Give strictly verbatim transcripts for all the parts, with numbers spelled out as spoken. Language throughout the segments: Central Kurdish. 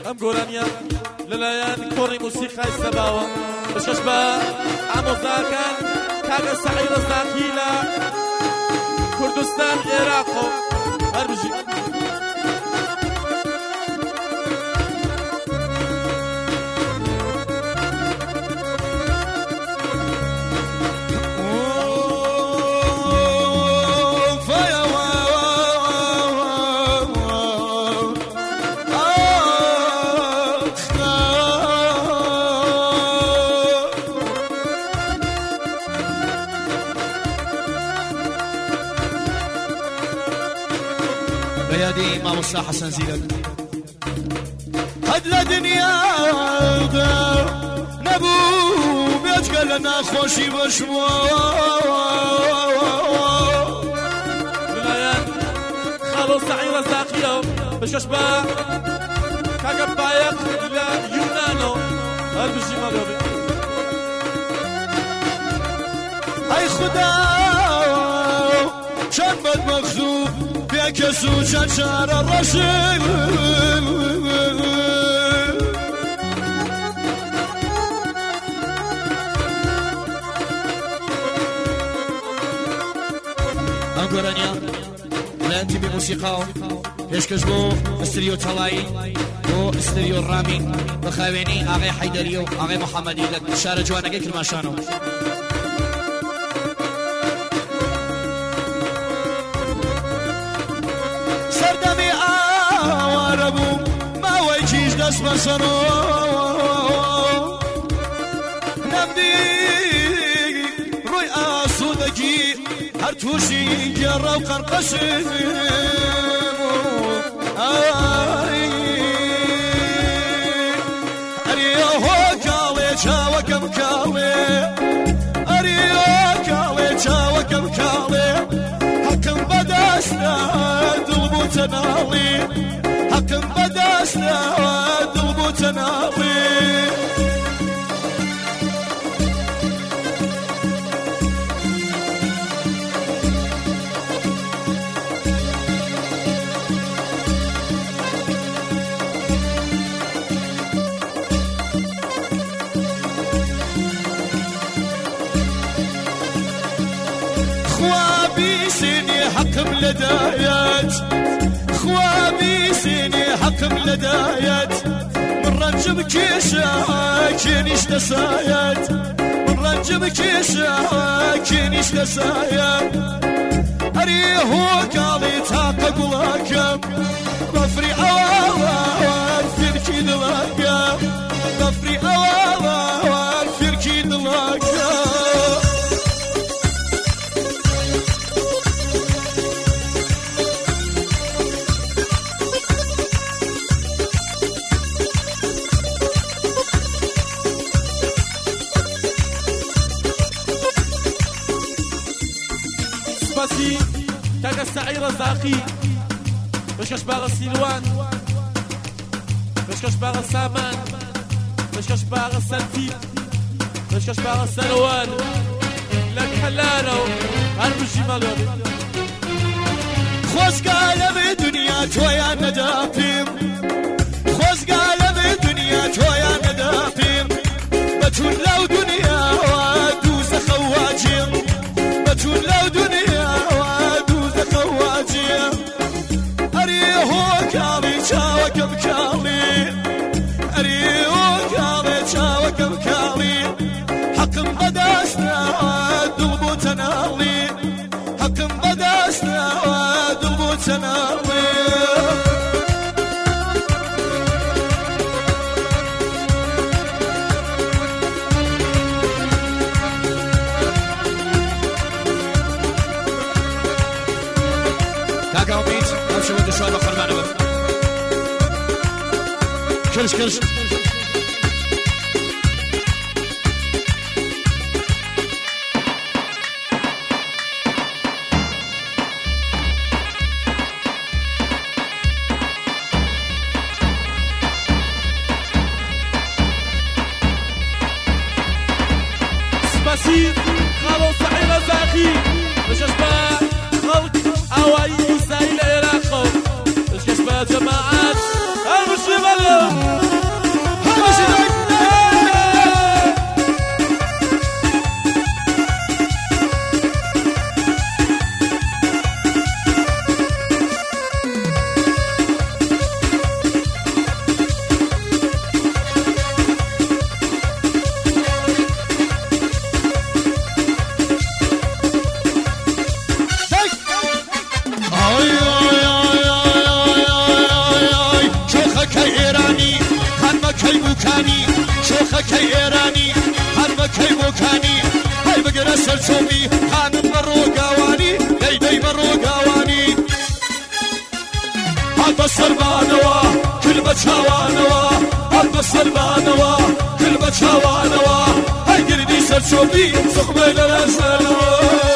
ئەم گۆرانیە لەلایەن کۆڕی موسیقای سەباوە بەشەش بە ئامۆزاکان کاگە سەعید ڕەزاقی لە کوردستان عێراقۆ هەر بژی بيادي ما وصى حسن زينك هد لدنيا نبو بيتك لنا خوشي بشمو للايان خالو سعيد رزاقية بشش با كاقب بايق إلى يونانو هل بجي مالوبي هاي خدا شنبت مخزوب بيكسو شجر الرشيد أنقرانيا لا أنت بموسيقى إيش كسبو استريو تلاي بو استريو الرامين بخاويني أغي حيدريو أغي محمدي لك شارع جوانا كيك الماشانو سردمي آواربو ما ويجيش دست بسنو نمدي روي آسودكي هر توشي جرى وقرقشي أريوه كالي جاوكم كالي أريوه كالي جاوكم كالي حكم بداشنا دلبو تنالي حكم بداشنا دلبو تنالي خوابي سيني حكم لدايات خوابي سيني حكم لدايات من رنجب كيشاكينيش نسايات من رنجب كيشاكينيش نسايات أريهو قالي تاقا قلاكم ظفري أوالا فركي دلاكم ظفري أوالا فركي دلاكم سباسي كاكا سعيد رزاقي بشكش باغ السيلوان بشكش باغ السامان بشكش باغ السنفيد بشكش باغ السنوان لك حلانو هربجي مالوبي خوش قالب دنيا تويا ندافيم خوش قالب دنيا تويا ندافيم بتون لو دنيا ودوز خواجيم بتون لو دنيا ودوز خواجيم أريهو كالي شاوكم كالي أريهو كالي شاوكم كالي حكم بداشنا دلبو تنالي حكم بداشنا دلبو تنالي كاكاو بيت امشي ود شوي اخر معنا كلش كلش سباسي خالو سعيد رزاقي بشش با خلق أواي سايل عراقو بشش با جماعات المشي مالو ئێرانی هەرمەکەی بۆکانی هەی بگرە سەرچۆمی خانم بە ڕۆگاوانی دەیدەی بە ڕۆگاوانی هەڵ بە سەربانەوە کرد بە چاوانەوە هەڵ بە سەربانەوە کرد بە چاوانەوە هەی گردی سەرچۆمی سوخمەی لە لەسەرەوە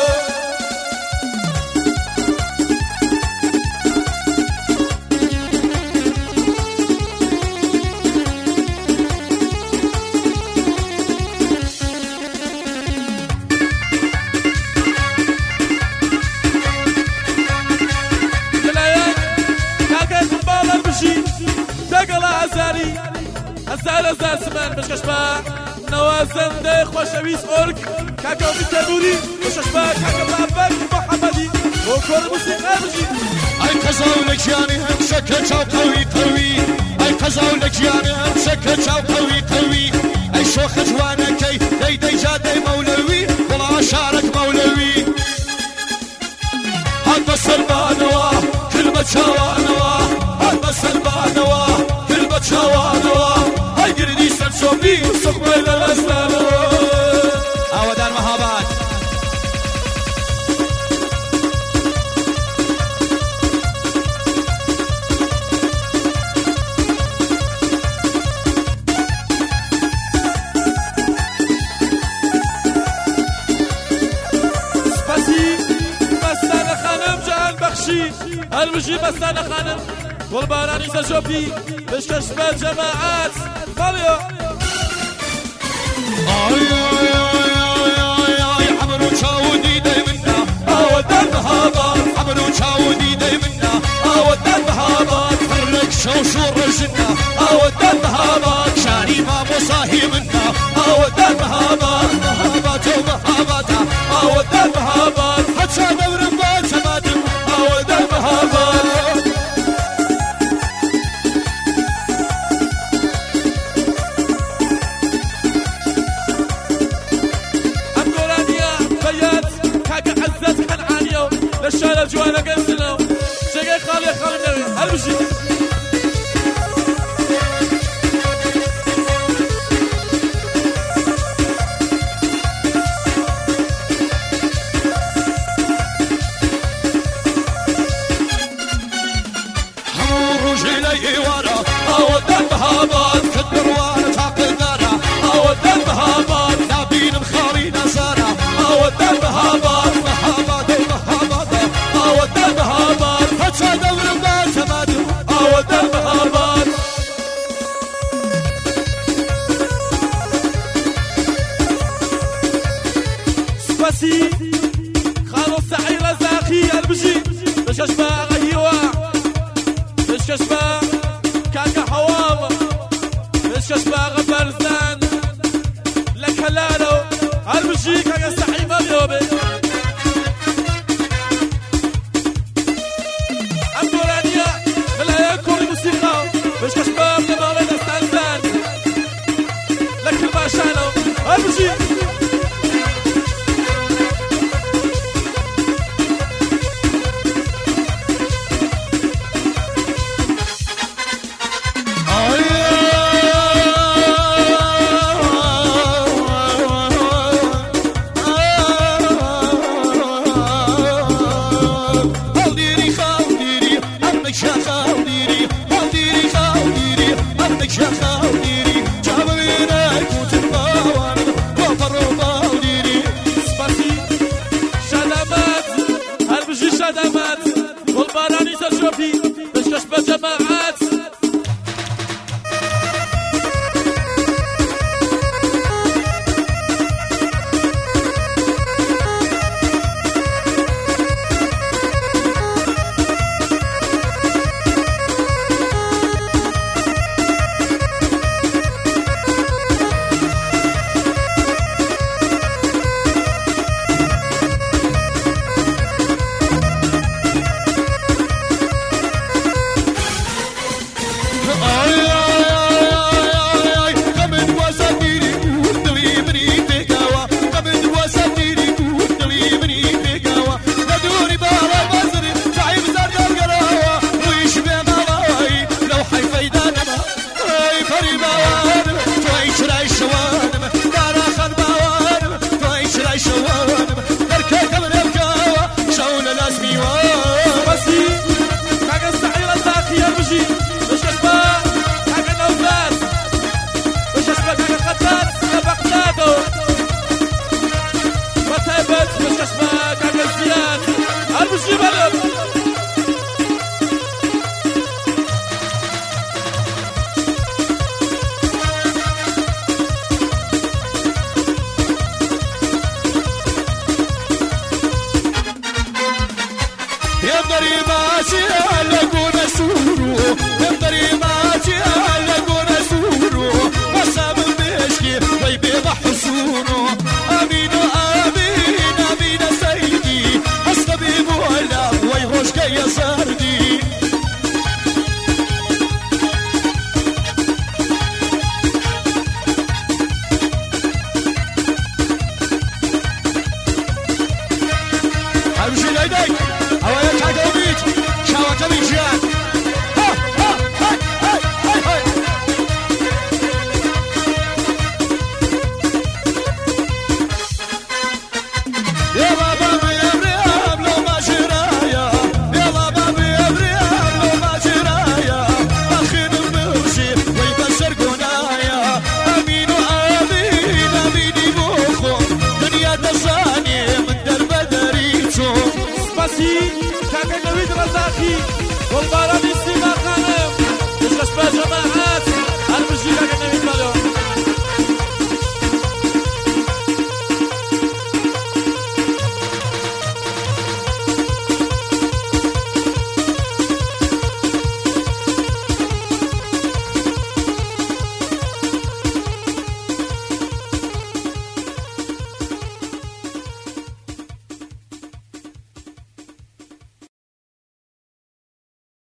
هزار هزار سمان بشکش با نوازنده خوشویس ارک کاکاوی تنوری بشکش با کاکاو لابک محمدی و کور موسیقی بجی ای قزاو لکیانی هم شکه چاو قوی قوی ای قزاو لکیانی هم شکه چاو قوی قوی ای شوخ جوانه کی دی دی جاده مولوی ولا شارک مولوی هاد بسر بانوا کلمه چاوانوا هاد بسر بانوا کلمه چاوانوا گردی سرچوبی سقمه للاسلامو آوا در مهابات سپاسی بستان خانم جان بخشی هلوشی بستان خانم گلبارانی سرچوبی بشکش به جماعت ماليو آي آي آي آي آي حمرو شاودي دايمنا أودن بهابات حمرو شاودي دايمنا أودن بهابات فرلك شوشور رجنا أودن بهابات شاري ما مصاهي منا أودن بهابات بهابات وبهابات أودن بهابات حتى دور بات سمادم أودن بهابات الشارع جوانا قنسنا شقي خالي خالي نوي هلبشي همو رجلي ورا أودن بهابات كدر وانا تعقل نارا أودن بهابات نابين مخاري نزارا أودن بهابات بهابات أودن بهابات حتى دور ما تمادم أودن بهابات سباسي خالو سعير زاخي البجي بشكش با غيوا بشكش با كاكا حوام بشكش با غبرزان لك هلالو البجي كاكا سعي ماليوبي مش كشباب لما وين استنزان لك الماشانو هالبجي شاسی کاکە نەوید ڕەزاقی گۆڵبارانی سیما خانم پێشکەش بە جەماعەت هەر بژی